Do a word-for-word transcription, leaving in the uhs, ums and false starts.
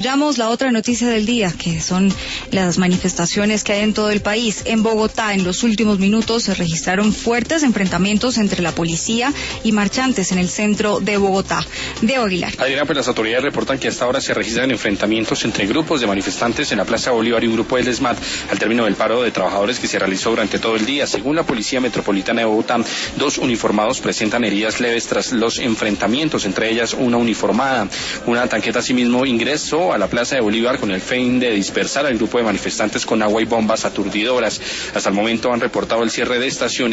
Damos la otra noticia del día, que son las manifestaciones que hay en todo el país. En Bogotá, en los últimos minutos, se registraron fuertes enfrentamientos entre la policía y marchantes en el centro de Bogotá. Diego Aguilar. Adriana, pues las autoridades reportan que hasta ahora se registran enfrentamientos entre grupos de manifestantes en la Plaza Bolívar y un grupo del ESMAD al término del paro de trabajadores que se realizó durante todo el día. Según la Policía Metropolitana de Bogotá, dos uniformados presentan heridas leves tras los enfrentamientos, entre ellas una uniformada. Una tanqueta asimismo ingresó a la Plaza de Bolívar con el fin de dispersar al grupo de manifestantes con agua y bombas aturdidoras. Hasta el momento han reportado el cierre de estaciones